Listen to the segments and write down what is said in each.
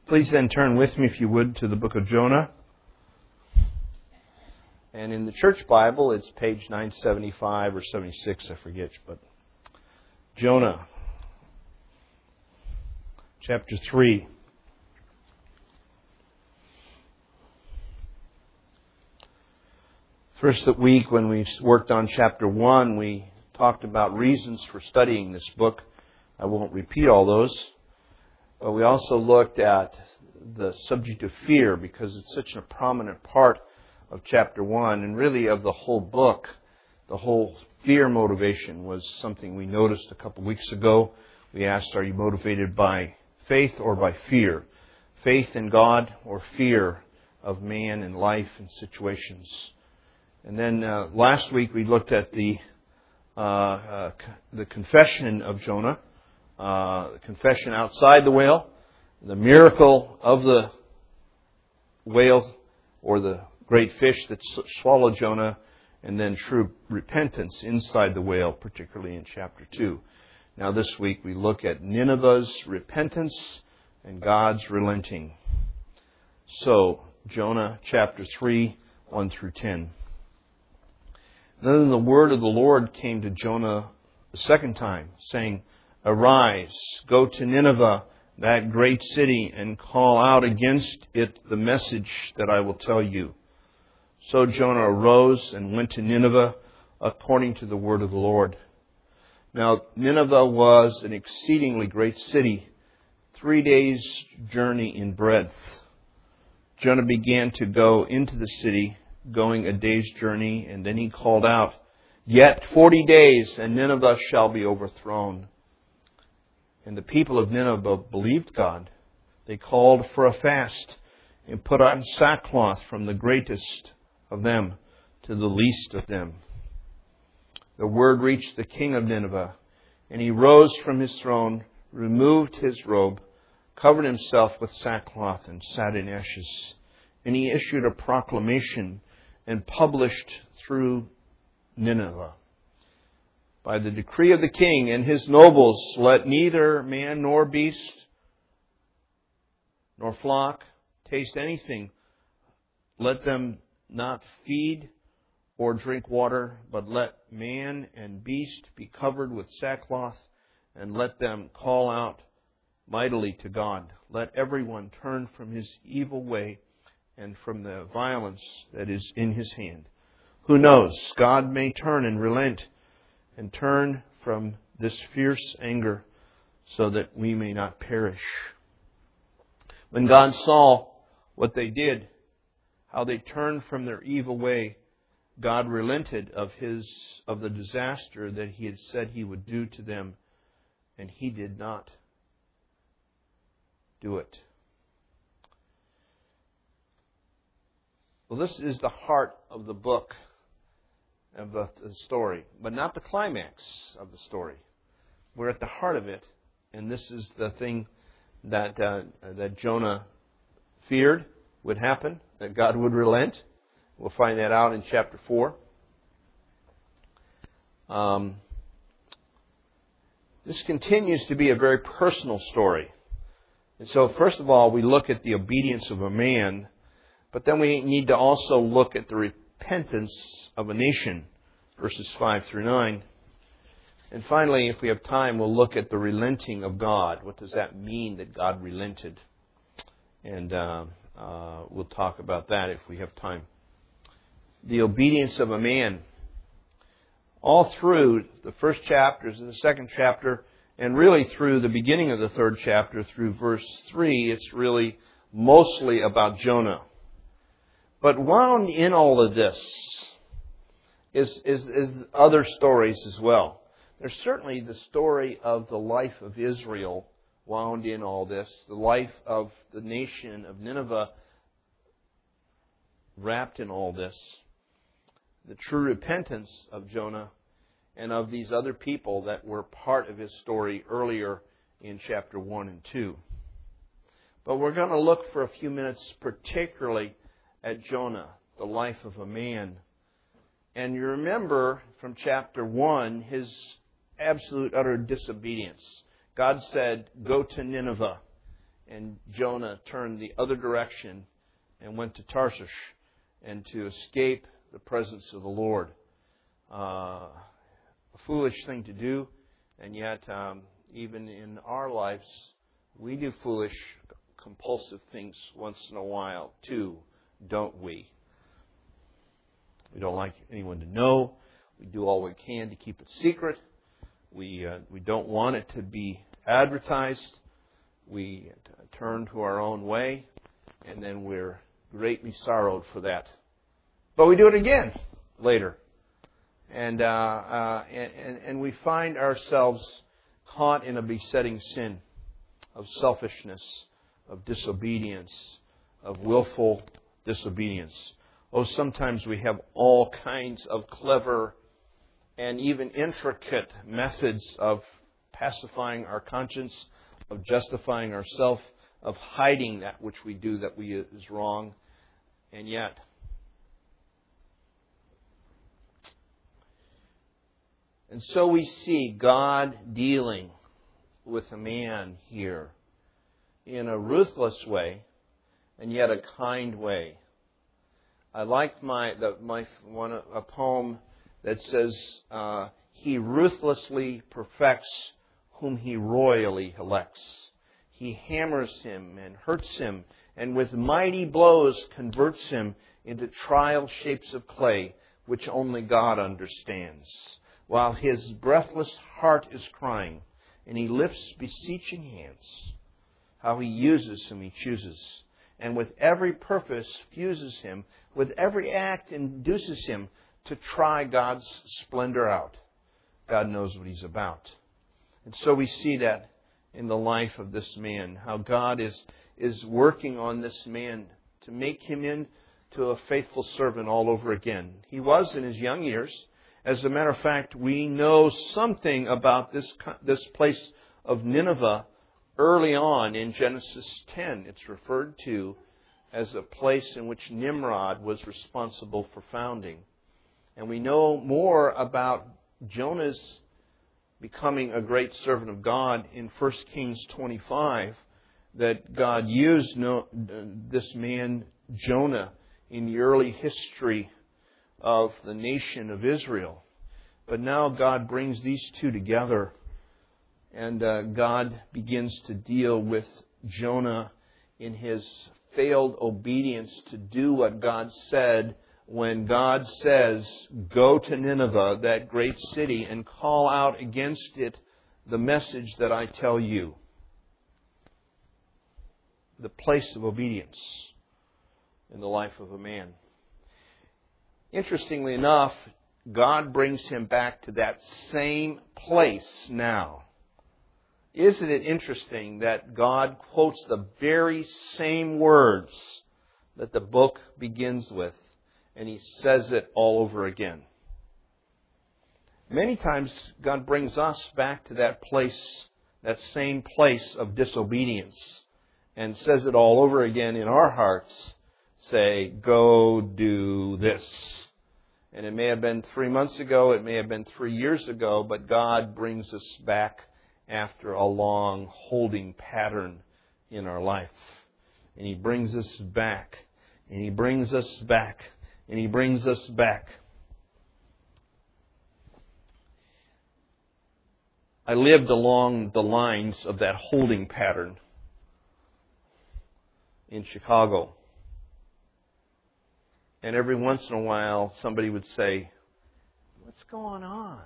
Please then turn with me, if you would, to the book of Jonah. And in the church Bible, it's page 975 or 76, I forget. But Jonah, chapter 3. First week, when we worked on chapter 1, we talked about reasons for studying this book. I won't repeat all those. But we also looked at the subject of fear, because it's such a prominent part of chapter 1 and really of the whole book. The whole fear motivation was something we noticed a couple weeks ago. We asked, are you motivated by faith or by fear? Faith in God or fear of man and life and situations? And then last week we looked at the confession of Jonah. The confession outside the whale, the miracle of the whale or the great fish that swallowed Jonah, and then true repentance inside the whale, particularly in chapter 2. Now this week we look at Nineveh's repentance and God's relenting. So, Jonah chapter 3, 1 through 10. Then the word of the Lord came to Jonah the second time, saying, Arise, go to Nineveh, that great city, and call out against it the message that I will tell you. So Jonah arose and went to Nineveh according to the word of the Lord. Now Nineveh was an exceedingly great city, 3 days' journey in breadth. Jonah began to go into the city, going a day's journey, and then he called out, Yet 40 days, and Nineveh shall be overthrown. And the people of Nineveh believed God. They called for a fast and put on sackcloth from the greatest of them to the least of them. The word reached the king of Nineveh, and he rose from his throne, removed his robe, covered himself with sackcloth, and sat in ashes. And he issued a proclamation and published through Nineveh. By the decree of the king and his nobles, let neither man nor beast nor flock taste anything. Let them not feed or drink water, but let man and beast be covered with sackcloth, and let them call out mightily to God. Let everyone turn from his evil way and from the violence that is in his hand. Who knows? God may turn and relent and turn from this fierce anger so that we may not perish. When God saw what they did, how they turned from their evil way, God relented of the disaster that He had said He would do to them, and He did not do it. Well, this is the heart of the book, of the story, but not the climax of the story. We're at the heart of it, and this is the thing that Jonah feared would happen, that God would relent. We'll find that out in chapter 4. This continues to be a very personal story. And so, first of all, we look at the obedience of a man, but then we need to also look at the repentance of a nation, verses 5 through 9. And finally, if we have time, we'll look at the relenting of God. What does that mean that God relented? And we'll talk about that if we have time. The obedience of a man. All through the first chapters and the second chapter, and really through the beginning of the third chapter, through verse 3, it's really mostly about Jonah. But wound in all of this is other stories as well. There's certainly the story of the life of Israel wound in all this, the life of the nation of Nineveh wrapped in all this, the true repentance of Jonah and of these other people that were part of his story earlier in chapter 1 and 2. But we're going to look for a few minutes particularly at Jonah, the life of a man. And you remember from chapter 1 his absolute utter disobedience. God said, go to Nineveh. and Jonah turned the other direction and went to Tarshish and to escape the presence of the Lord. A foolish thing to do, and yet even in our lives, we do foolish, compulsive things once in a while too, don't we? We don't like anyone to know. We do all we can to keep it secret. We don't want it to be advertised. We turn to our own way, and then we're greatly sorrowed for that. But we do it again later. And we find ourselves caught in a besetting sin of selfishness, of disobedience, of willful disobedience. Oh, sometimes we have all kinds of clever and even intricate methods of pacifying our conscience, of justifying ourselves, of hiding that which we do that is wrong. And yet, and so we see God dealing with a man here in a ruthless way, and yet a kind way. I liked a poem that says, He ruthlessly perfects whom He royally elects. He hammers him and hurts him, and with mighty blows converts him into trial shapes of clay, which only God understands. While his breathless heart is crying, and he lifts beseeching hands, how He uses whom He chooses, and with every purpose fuses him, with every act induces him to try God's splendor out. God knows what He's about. And so we see that in the life of this man, how God is working on this man to make him into a faithful servant all over again. He was in his young years. As a matter of fact, we know something about this place of Nineveh early on in Genesis 10. It's referred to as a place in which Nimrod was responsible for founding. And we know more about Jonah's becoming a great servant of God in 1 Kings 25, that God used this man, Jonah, in the early history of the nation of Israel. But now God brings these two together, and God begins to deal with Jonah in his failed obedience to do what God said when God says, go to Nineveh, that great city, and call out against it the message that I tell you. The place of obedience in the life of a man. Interestingly enough, God brings him back to that same place now. Isn't it interesting that God quotes the very same words that the book begins with, and He says it all over again? Many times God brings us back to that place, that same place of disobedience, and says it all over again in our hearts. Say, go do this. And it may have been 3 months ago, it may have been 3 years ago, but God brings us back after a long holding pattern in our life. And He brings us back, and He brings us back, and He brings us back. I lived along the lines of that holding pattern in Chicago. And every once in a while, somebody would say, what's going on?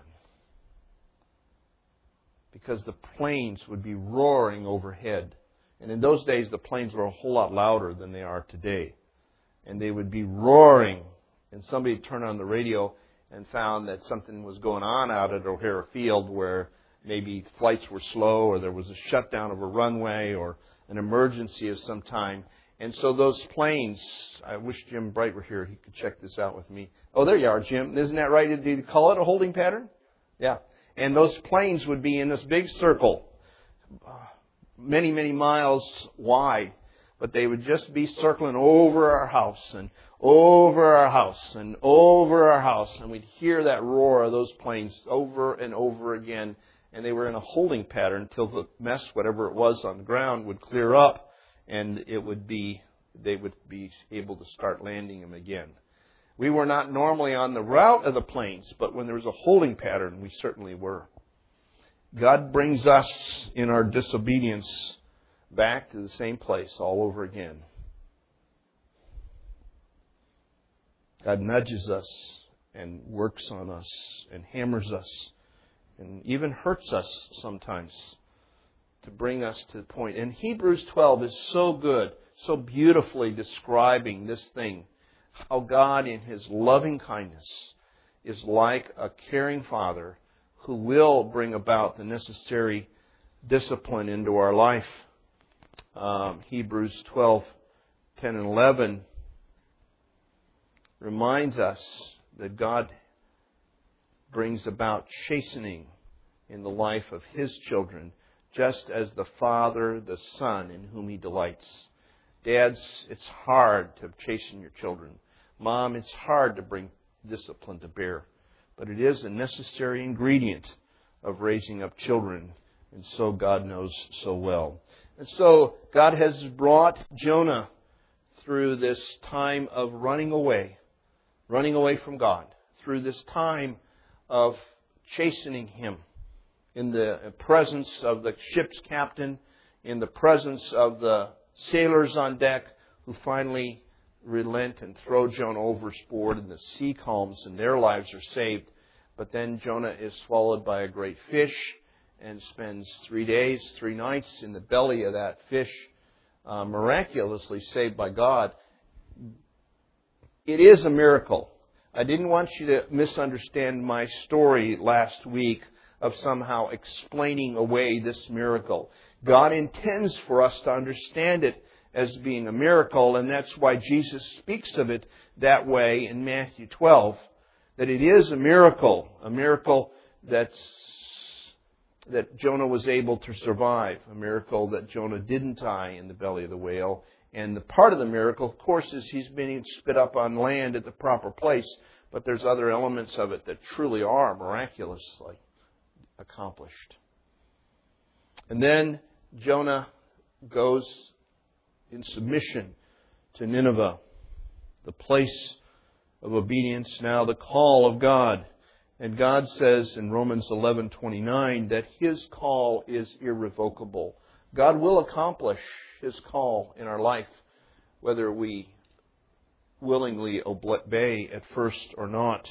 Because the planes would be roaring overhead. And in those days, the planes were a whole lot louder than they are today. And they would be roaring. And somebody would turn on the radio and found that something was going on out at O'Hare Field, where maybe flights were slow, or there was a shutdown of a runway, or an emergency of some time. And so those planes, I wish Jim Bright were here. He could check this out with me. Oh, there you are, Jim. Isn't that right? Did you call it a holding pattern? Yeah. And those planes would be in this big circle, many, many miles wide. But they would just be circling over our house and over our house and over our house. And we'd hear that roar of those planes over and over again. And they were in a holding pattern until the mess, whatever it was on the ground, would clear up. and they would be able to start landing them again. We were not normally on the route of the planes, but when there was a holding pattern, we certainly were. God brings us in our disobedience back to the same place all over again. God nudges us and works on us and hammers us and even hurts us sometimes to bring us to the point. And Hebrews 12 is so good, so beautifully describing this thing, how God in His loving kindness is like a caring Father who will bring about the necessary discipline into our life. Hebrews 12, 10 and 11 reminds us that God brings about chastening in the life of His children, just as the Father, the Son, in whom He delights. Dads, it's hard to chasten your children. Mom, it's hard to bring discipline to bear. But it is a necessary ingredient of raising up children, and so God knows so well. And so God has brought Jonah through this time of running away from God, through this time of chastening him in the presence of the ship's captain, in the presence of the sailors on deck, who finally relent and throw Jonah overboard, and the sea calms and their lives are saved. But then Jonah is swallowed by a great fish and spends 3 days, 3 nights in the belly of that fish, miraculously saved by God. It is a miracle. I didn't want you to misunderstand my story last week of somehow explaining away this miracle. God intends for us to understand it as being a miracle, and that's why Jesus speaks of it that way in Matthew 12, that it is a miracle that Jonah was able to survive, a miracle that Jonah didn't die in the belly of the whale. And the part of the miracle, of course, is he's being spit up on land at the proper place, but there's other elements of it that truly are miraculously accomplished. And then Jonah goes in submission to Nineveh, the place of obedience, now the call of God. And God says in Romans 11:29 that His call is irrevocable. God will accomplish His call in our life, whether we willingly obey at first or not.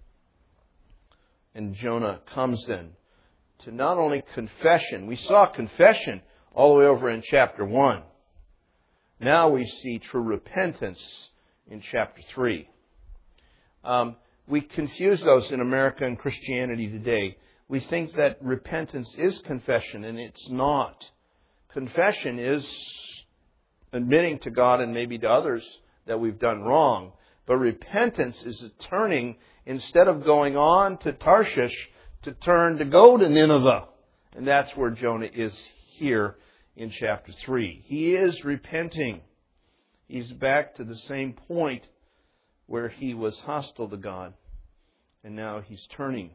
And Jonah comes then to not only confession. We saw confession all the way over in chapter 1. Now we see true repentance in chapter 3. We confuse those in America and Christianity today. We think that repentance is confession, and it's not. Confession is admitting to God and maybe to others that we've done wrong. But repentance is a turning, instead of going on to Tarshish, to turn to go to Nineveh. And that's where Jonah is here in chapter 3. He is repenting. He's back to the same point where he was hostile to God. And now he's turning.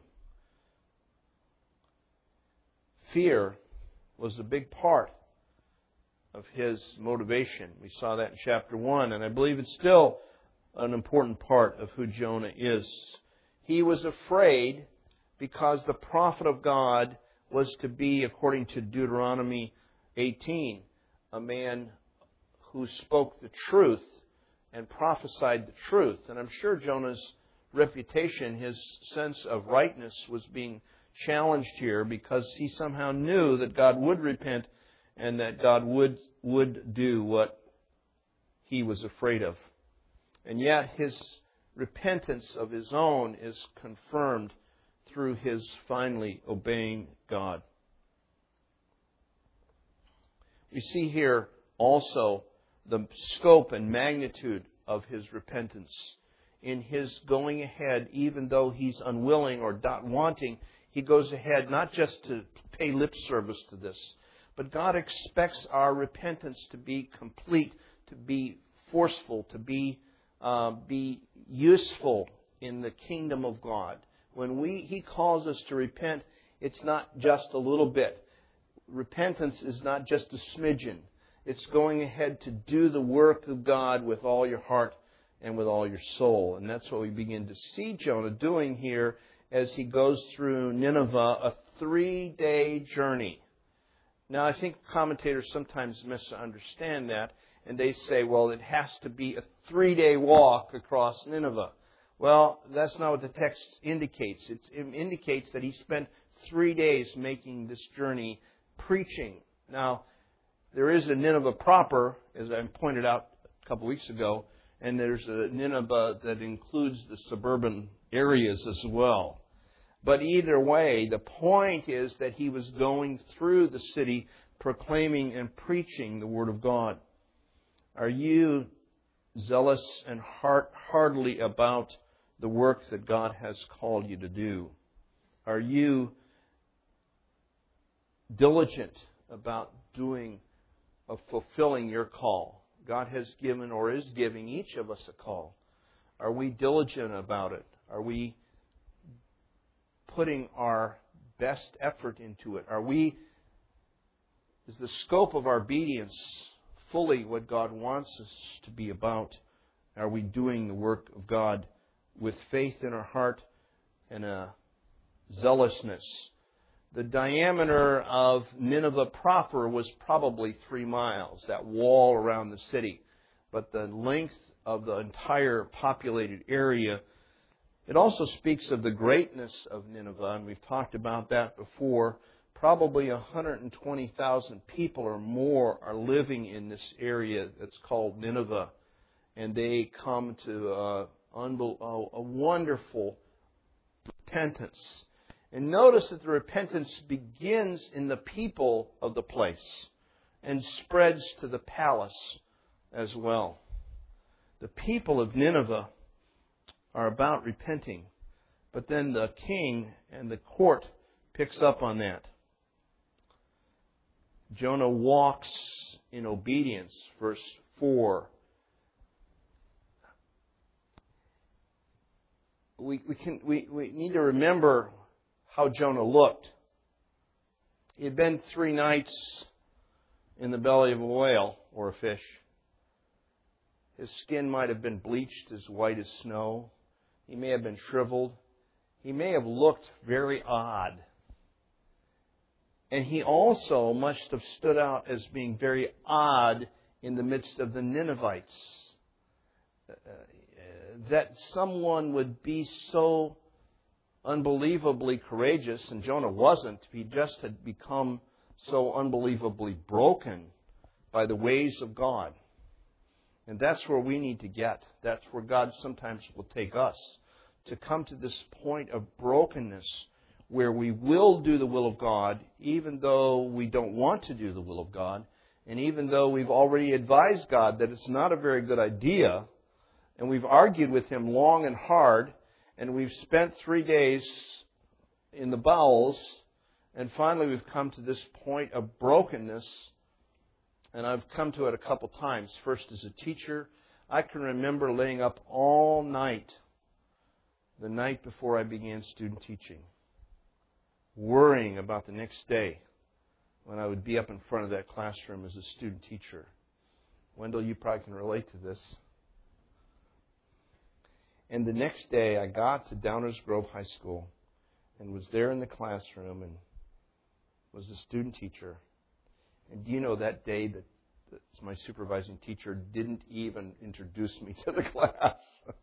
Fear was a big part of his motivation. We saw that in chapter 1, and I believe it's still an important part of who Jonah is. He was afraid because the prophet of God was to be, according to Deuteronomy 18, a man who spoke the truth and prophesied the truth. And I'm sure Jonah's reputation, his sense of rightness, was being challenged here because he somehow knew that God would repent and that God would do what he was afraid of. And yet his repentance of his own is confirmed through his finally obeying God. We see here also the scope and magnitude of his repentance. In his going ahead, even though he's unwilling or not wanting, he goes ahead not just to pay lip service to this, but God expects our repentance to be complete, to be forceful, to be useful in the kingdom of God. When He calls us to repent, it's not just a little bit. Repentance is not just a smidgen. It's going ahead to do the work of God with all your heart and with all your soul. And that's what we begin to see Jonah doing here as he goes through Nineveh, a 3-day journey. Now, I think commentators sometimes misunderstand that, and they say, well, it has to be a 3-day walk across Nineveh. Well, that's not what the text indicates. It indicates that he spent 3 days making this journey preaching. Now, there is a Nineveh proper, as I pointed out a couple weeks ago, and there's a Nineveh that includes the suburban areas as well. But either way, the point is that he was going through the city proclaiming and preaching the Word of God. Are you zealous and heartily about the work that God has called you to do? Are you diligent about fulfilling your call? God has given or is giving each of us a call. Are we diligent about it? Are we putting our best effort into it? Is the scope of our obedience fully what God wants us to be about? Are we doing the work of God with faith in our heart and a zealousness? The diameter of Nineveh proper was probably 3 miles, that wall around the city. But the length of the entire populated area, it also speaks of the greatness of Nineveh, and we've talked about that before. Probably 120,000 people or more are living in this area that's called Nineveh. And they come to a wonderful repentance. And notice that the repentance begins in the people of the place and spreads to the palace as well. The people of Nineveh are about repenting, but then the king and the court picks up on that. Jonah walks in obedience, verse 4. We need to remember how Jonah looked. He had been 3 nights in the belly of a whale or a fish. His skin might have been bleached as white as snow. He may have been shriveled. He may have looked very odd. And he also must have stood out as being very odd in the midst of the Ninevites. That someone would be so unbelievably courageous, and Jonah wasn't. He just had become so unbelievably broken by the ways of God. And that's where we need to get. That's where God sometimes will take us, to come to this point of brokenness where we will do the will of God even though we don't want to do the will of God, and even though we've already advised God that it's not a very good idea, and we've argued with Him long and hard, and we've spent 3 days in the bowels, and finally we've come to this point of brokenness. And I've come to it a couple times. First as a teacher, I can remember laying up all night the night before I began student teaching, worrying about the next day when I would be up in front of that classroom as a student teacher. Wendell, you probably can relate to this. And the next day, I got to Downers Grove High School and was there in the classroom and was a student teacher. And do you know that day that my supervising teacher didn't even introduce me to the class?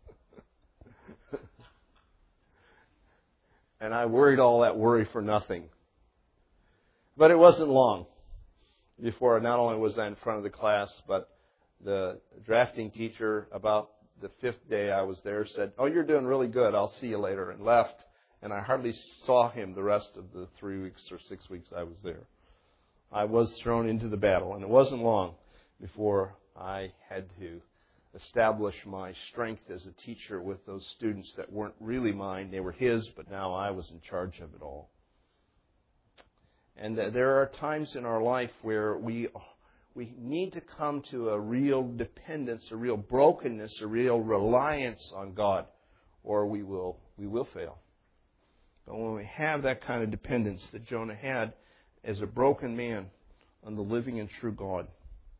And I worried all that worry for nothing. But it wasn't long before not only was I in front of the class, but the drafting teacher, about the 5th day I was there, said, "Oh, you're doing really good. I'll see you later," and left. And I hardly saw him the rest of the 3 weeks or 6 weeks I was there. I was thrown into the battle, and it wasn't long before I had to establish my strength as a teacher with those students that weren't really mine. They were his, but now I was in charge of it all. And there are times in our life where we need to come to a real dependence, a real brokenness, a real reliance on God, or we will fail. But when we have that kind of dependence that Jonah had as a broken man on the living and true God,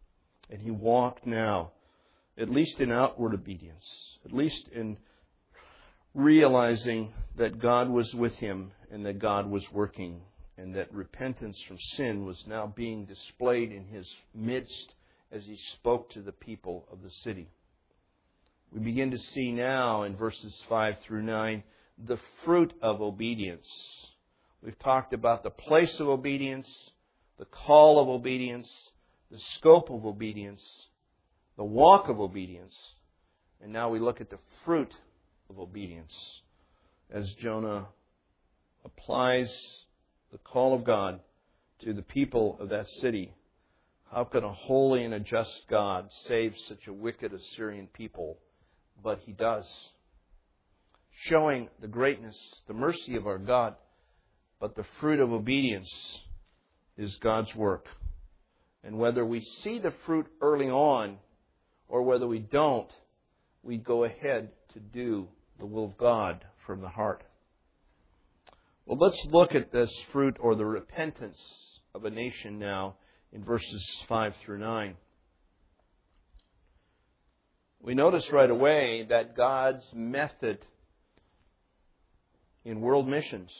And he walked now, at least in outward obedience, at least in realizing that God was with him and that God was working, and that repentance from sin was now being displayed in his midst as he spoke to the people of the city. We begin to see now in verses 5 through 9 the fruit of obedience. We've talked about the place of obedience, the call of obedience, the scope of obedience, the walk of obedience, and now we look at the fruit of obedience as Jonah applies the call of God to the people of that city. How can a holy and a just God save such a wicked Assyrian people? But He does. Showing the greatness, the mercy of our God. But the fruit of obedience is God's work. And whether we see the fruit early on or whether we don't, we go ahead to do the will of God from the heart. Well, let's look at this fruit or the repentance of a nation now in verses 5 through 9. We notice right away that God's method in world missions,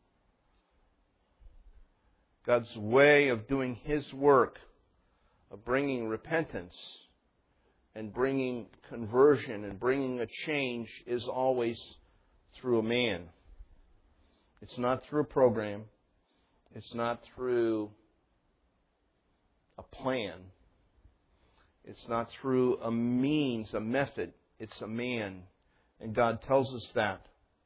God's way of doing His work, of bringing repentance and bringing conversion and bringing a change, is always through a man. It's not through a program. It's not through a plan. It's not through a means, a method. It's a man. And God tells us that.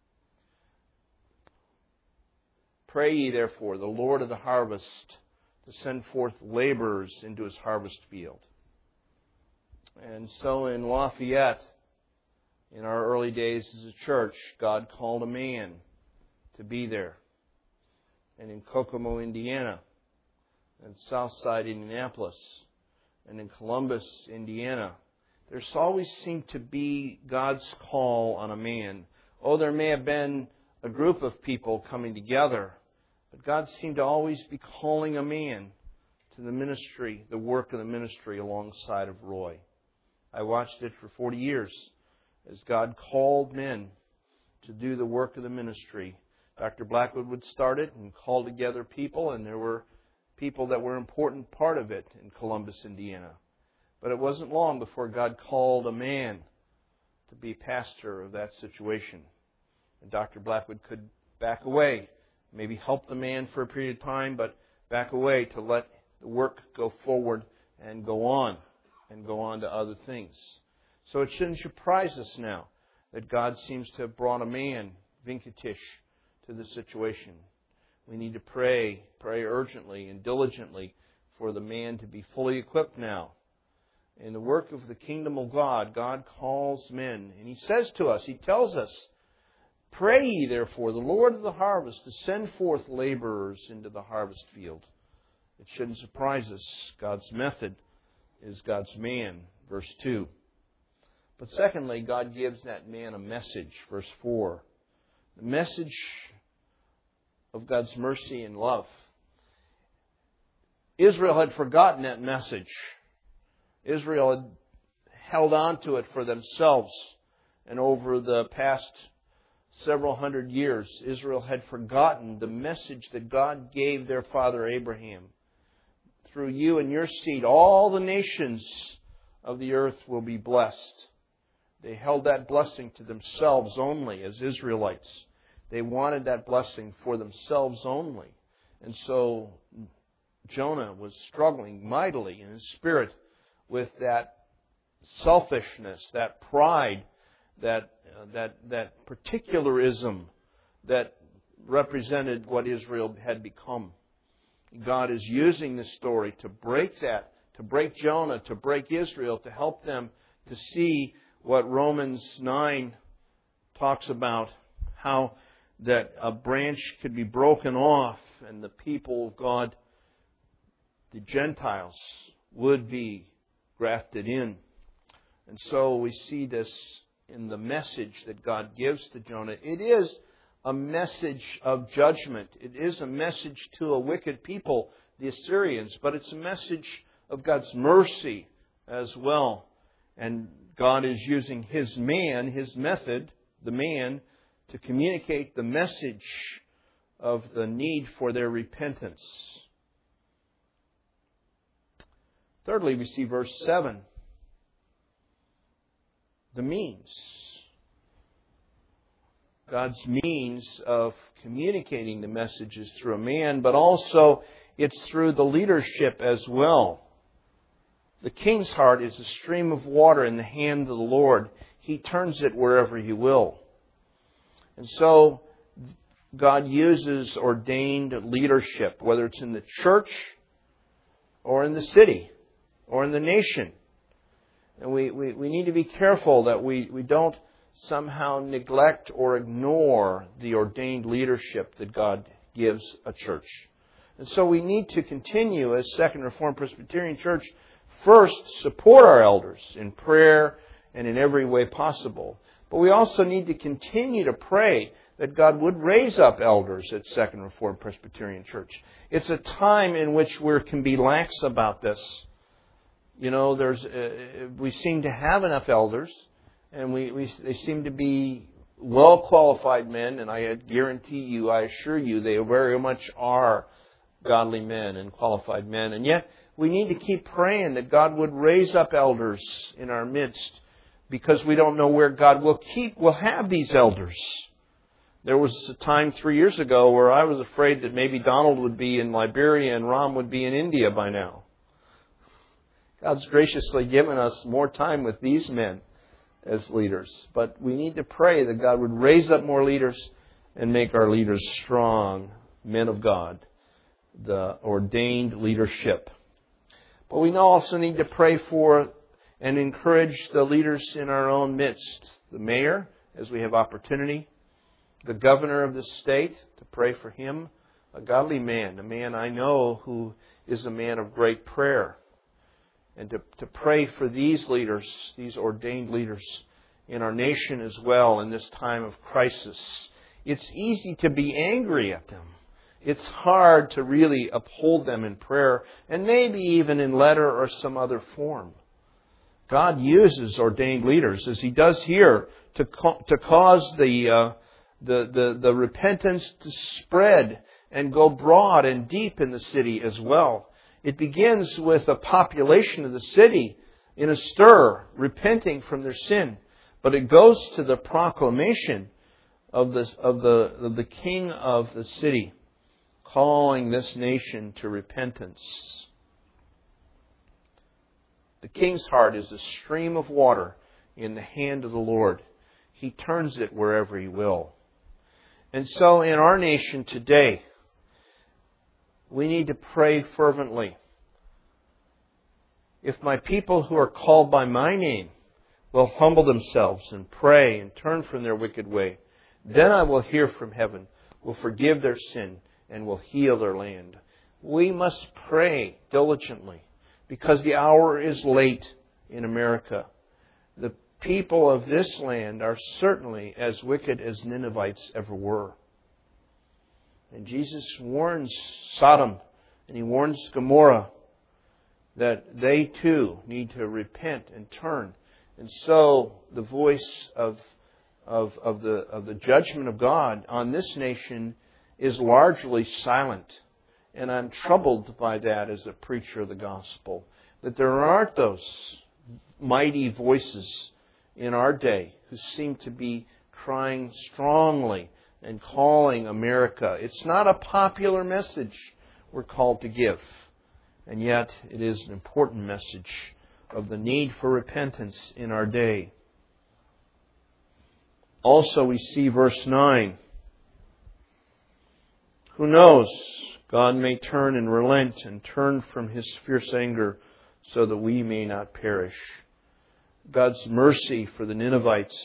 Pray ye therefore the Lord of the harvest to send forth laborers into His harvest field. And so in Lafayette, in our early days as a church, God called a man to be there. And in Kokomo, Indiana, and Southside, Indianapolis, and in Columbus, Indiana, there's always seemed to be God's call on a man. Oh, there may have been a group of people coming together, but God seemed to always be calling a man to the ministry, the work of the ministry alongside of Roy. I watched it for 40 years as God called men to do the work of the ministry. Dr. Blackwood would start it and call together people, and there were people that were an important part of it in Columbus, Indiana. But it wasn't long before God called a man to be pastor of that situation. And Dr. Blackwood could back away, maybe help the man for a period of time, but back away to let the work go forward and go on to other things. So it shouldn't surprise us now that God seems to have brought a man, Vinkatish, to the situation. We need to pray urgently and diligently for the man to be fully equipped now. In the work of the kingdom of God, God calls men. And He says to us, He tells us, pray ye therefore the Lord of the harvest to send forth laborers into the harvest field. It shouldn't surprise us. God's method is God's man. Verse 2. But secondly, God gives that man a message. Verse 4. The message of God's mercy and love. Israel had forgotten that message. Israel had held on to it for themselves. And over the past several hundred years, Israel had forgotten the message that God gave their father Abraham. Through you and your seed, all the nations of the earth will be blessed. They held that blessing to themselves only as Israelites. They wanted that blessing for themselves only. And so Jonah was struggling mightily in his spirit with that selfishness, that pride, that particularism that represented what Israel had become. God is using this story to break that, to break Jonah, to break Israel, to help them to see what Romans 9 talks about, how that a branch could be broken off and the people of God, the Gentiles, would be grafted in. And so we see this in the message that God gives to Jonah. It is a message of judgment. It is a message to a wicked people, the Assyrians, but it's a message of God's mercy as well. And God is using His man, His method, the man, to communicate the message of the need for their repentance. Thirdly, we see verse 7. The means. God's means of communicating the messages through a man, but also it's through the leadership as well. The king's heart is a stream of water in the hand of the Lord. He turns it wherever He will. And so God uses ordained leadership, whether it's in the church or in the city or in the nation. And we need to be careful that we don't somehow neglect or ignore the ordained leadership that God gives a church. And so we need to continue as Second Reformed Presbyterian Church, first support our elders in prayer and in every way possible. But we also need to continue to pray that God would raise up elders at Second Reformed Presbyterian Church. It's a time in which we can be lax about this. You know, we seem to have enough elders, and they seem to be well-qualified men, and I guarantee you, I assure you, they very much are godly men and qualified men. And yet, we need to keep praying that God would raise up elders in our midst, because we don't know where God will have these elders. There was a time 3 years ago where I was afraid that maybe Donald would be in Liberia and Ram would be in India by now. God's graciously given us more time with these men as leaders. But we need to pray that God would raise up more leaders and make our leaders strong men of God, the ordained leadership. But we also need to pray for and encourage the leaders in our own midst. The mayor, as we have opportunity. The governor of the state, to pray for him. A godly man, a man I know who is a man of great prayer. And to pray for these leaders, these ordained leaders in our nation as well in this time of crisis. It's easy to be angry at them. It's hard to really uphold them in prayer and maybe even in letter or some other form. God uses ordained leaders, as He does here, to cause the repentance to spread and go broad and deep in the city as well. It begins with a population of the city in a stir, repenting from their sin. But it goes to the proclamation of the king of the city, calling this nation to repentance. The king's heart is a stream of water in the hand of the Lord. He turns it wherever He will. And so in our nation today, we need to pray fervently. If my people who are called by my name will humble themselves and pray and turn from their wicked way, then I will hear from heaven, will forgive their sin, and will heal their land. We must pray diligently because the hour is late in America. The people of this land are certainly as wicked as Ninevites ever were. And Jesus warns Sodom and He warns Gomorrah that they too need to repent and turn. And so the voice of the judgment of God on this nation is largely silent. And I'm troubled by that as a preacher of the gospel, that there aren't those mighty voices in our day who seem to be crying strongly and calling America. It's not a popular message we're called to give. And yet it is an important message of the need for repentance in our day. Also we see verse 9. Who knows? God may turn and relent and turn from His fierce anger so that we may not perish. God's mercy for the Ninevites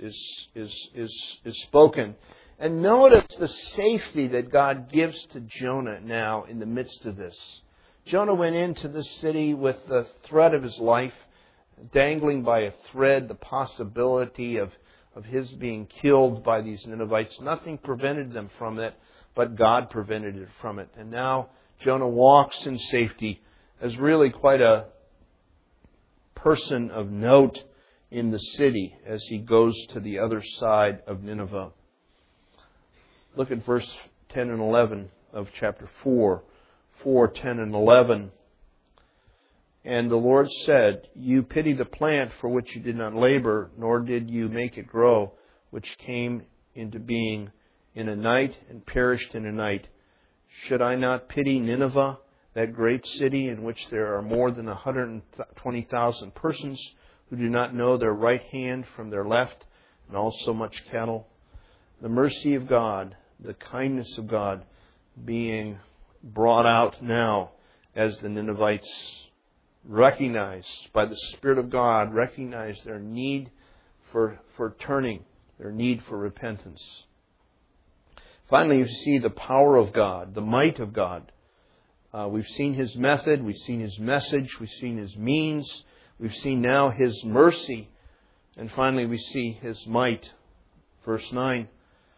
is spoken. And notice the safety that God gives to Jonah now in the midst of this. Jonah went into the city with the threat of his life, dangling by a thread the possibility of his being killed by these Ninevites. Nothing prevented them from it, but God prevented it from it. And now Jonah walks in safety as really quite a person of note in the city as he goes to the other side of Nineveh. Look at verse 10 and 11 of chapter 4. 4, 10 and 11. And the Lord said, You pity the plant for which you did not labor, nor did you make it grow, which came into being in a night and perished in a night. Should I not pity Nineveh, that great city in which there are more than 120,000 persons who do not know their right hand from their left, and also much cattle? The mercy of God, the kindness of God being brought out now as the Ninevites recognize, by the Spirit of God, recognize their need for turning, their need for repentance. Finally, you see the power of God, the might of God. We've seen His method, we've seen His message, we've seen His means, we've seen now His mercy, and finally we see His might. Verse 9,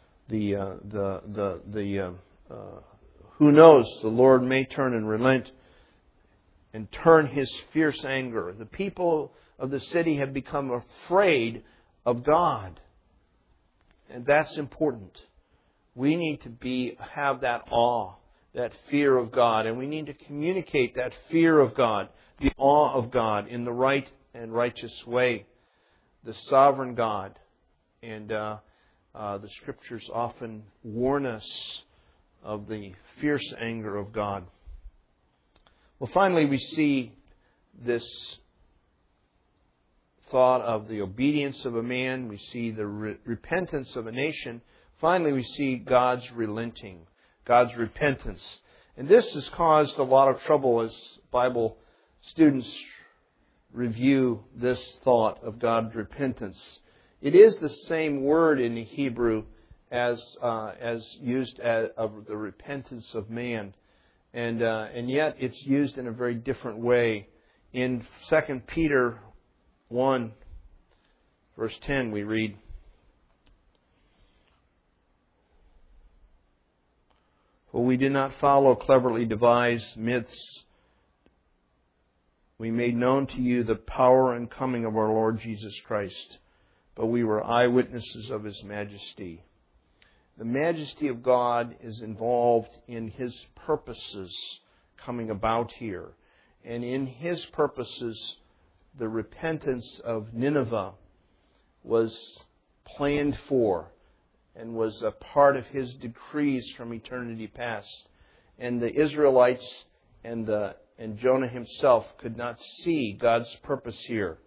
who knows, the Lord may turn and relent and turn His fierce anger. The people of the city have become afraid of God. And that's important. We need to have that awe, that fear of God. And we need to communicate that fear of God, the awe of God in the right and righteous way. The sovereign God. And the Scriptures often warn us of the fierce anger of God. Well, finally, we see this thought of the obedience of a man. We see the repentance of a nation. Finally, we see God's relenting, God's repentance. And this has caused a lot of trouble as Bible students review this thought of God's repentance. It is the same word in the Hebrew as used of the repentance of man. And yet it's used in a very different way. In 2 Peter 1, verse 10, we read, For we did not follow cleverly devised myths. We made known to you the power and coming of our Lord Jesus Christ, but we were eyewitnesses of His majesty. The majesty of God is involved in His purposes coming about here. And in His purposes, the repentance of Nineveh was planned for and was a part of His decrees from eternity past. And the Israelites and Jonah himself could not see God's purpose here.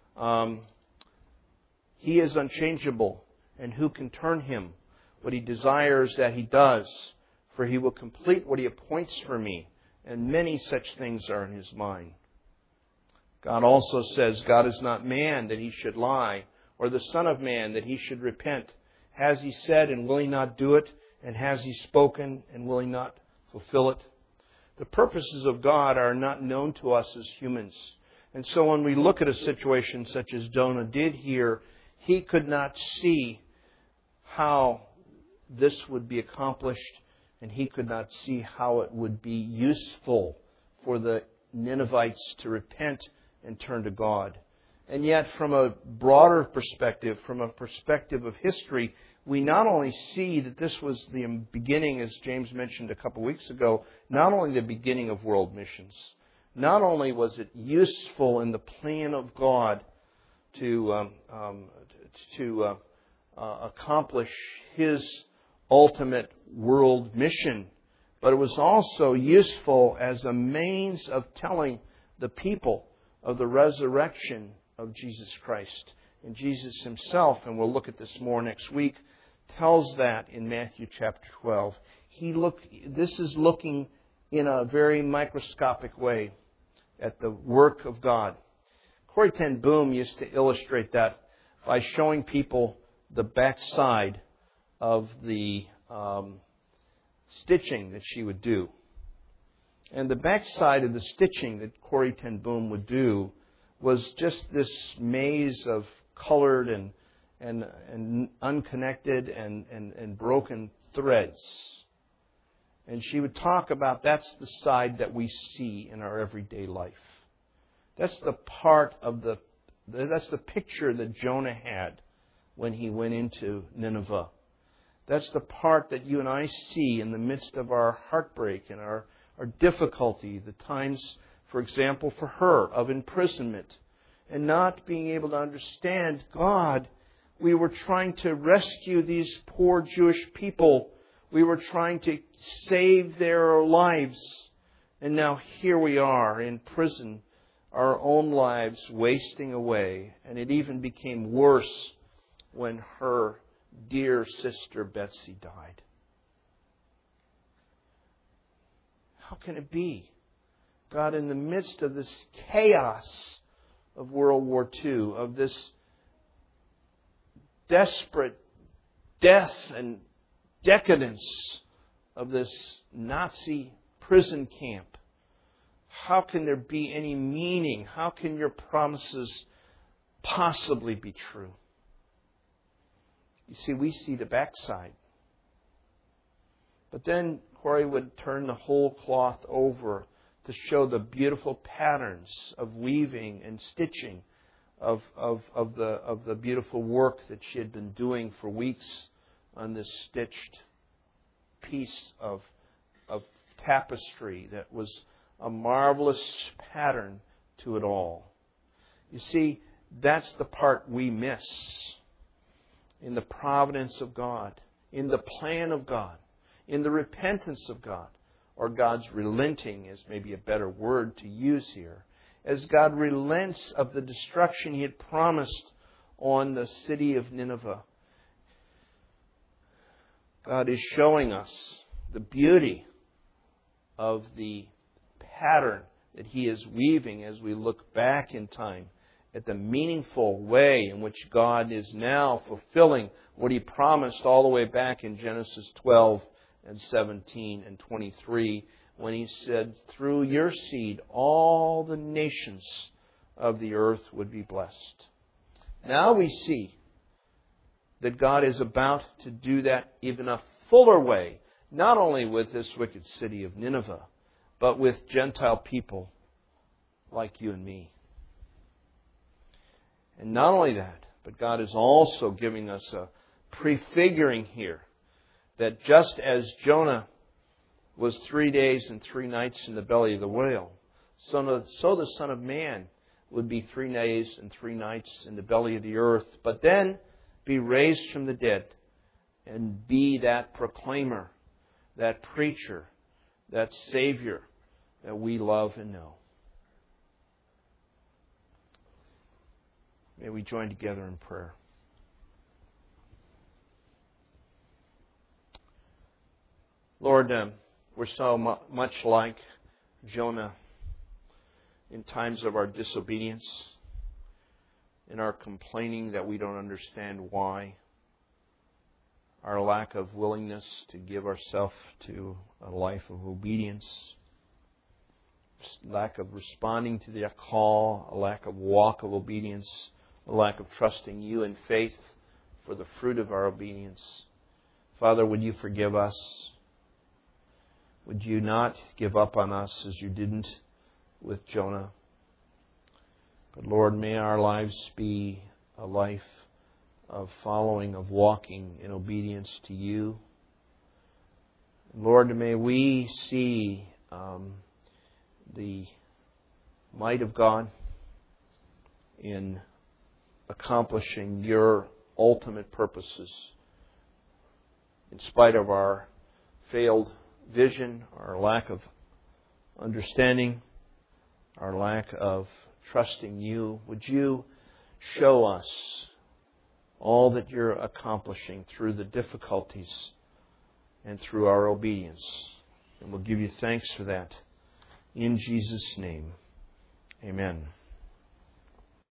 He is unchangeable, and who can turn Him? What He desires that He does, for He will complete what He appoints for me, and many such things are in His mind. God also says, God is not man that He should lie, or the Son of Man that He should repent. Has He said, and will He not do it? And has He spoken, and will He not fulfill it? The purposes of God are not known to us as humans. And so when we look at a situation such as Jonah did here, he could not see how this would be accomplished, and he could not see how it would be useful for the Ninevites to repent and turn to God. And yet, from a broader perspective, from a perspective of history, we not only see that this was the beginning, as James mentioned a couple weeks ago, not only the beginning of world missions, not only was it useful in the plan of God to accomplish His ultimate world mission, but it was also useful as a means of telling the people of the resurrection of Jesus Christ. And Jesus Himself, and we'll look at this more next week, tells that in Matthew chapter 12. This is looking in a very microscopic way at the work of God. Corrie ten Boom used to illustrate that by showing people the backside of the stitching that she would do. And the backside of the stitching that Corrie ten Boom would do was just this maze of colored and unconnected and broken threads. And she would talk about that's the side that we see in our everyday life. That's the picture that Jonah had when he went into Nineveh. That's the part that you and I see in the midst of our heartbreak and our difficulty, the times, for example, for her, of imprisonment, and not being able to understand God. We were trying to rescue these poor Jewish people. We were trying to save their lives. And now here we are in prison, our own lives wasting away. And it even became worse when her dear sister Betsy died. How can it be? God, in the midst of this chaos of World War II, of this desperate death and decadence of this Nazi prison camp, how can there be any meaning? How can your promises possibly be true? You see, we see the backside. But then Corey would turn the whole cloth over to show the beautiful patterns of weaving and stitching of the beautiful work that she had been doing for weeks on this stitched piece of tapestry that was a marvelous pattern to it all. You see, that's the part we miss in the providence of God, in the plan of God, in the repentance of God, or God's relenting is maybe a better word to use here. As God relents of the destruction He had promised on the city of Nineveh. God is showing us the beauty of the pattern that He is weaving as we look back in time at the meaningful way in which God is now fulfilling what He promised all the way back in Genesis 12 and 17 and 23, when He said, through your seed, all the nations of the earth would be blessed. Now we see that God is about to do that even a fuller way, not only with this wicked city of Nineveh, but with Gentile people like you and me. And not only that, but God is also giving us a prefiguring here that just as Jonah was 3 days and 3 nights in the belly of the whale, so the Son of Man would be 3 days and 3 nights in the belly of the earth, but then be raised from the dead and be that proclaimer, that preacher, that Savior that we love and know. May we join together in prayer. Lord, we're so much like Jonah in times of our disobedience, in our complaining that we don't understand why, our lack of willingness to give ourselves to a life of obedience, lack of responding to the call, a lack of walk of obedience, a lack of trusting You in faith for the fruit of our obedience. Father, would You forgive us? Would You not give up on us as You didn't with Jonah? But Lord, may our lives be a life of following, of walking in obedience to You. Lord, may we see the might of God in accomplishing Your ultimate purposes in spite of our failed vision, our lack of understanding, our lack of trusting You. Would You show us all that You're accomplishing through the difficulties and through our obedience. And we'll give You thanks for that. In Jesus' name, amen.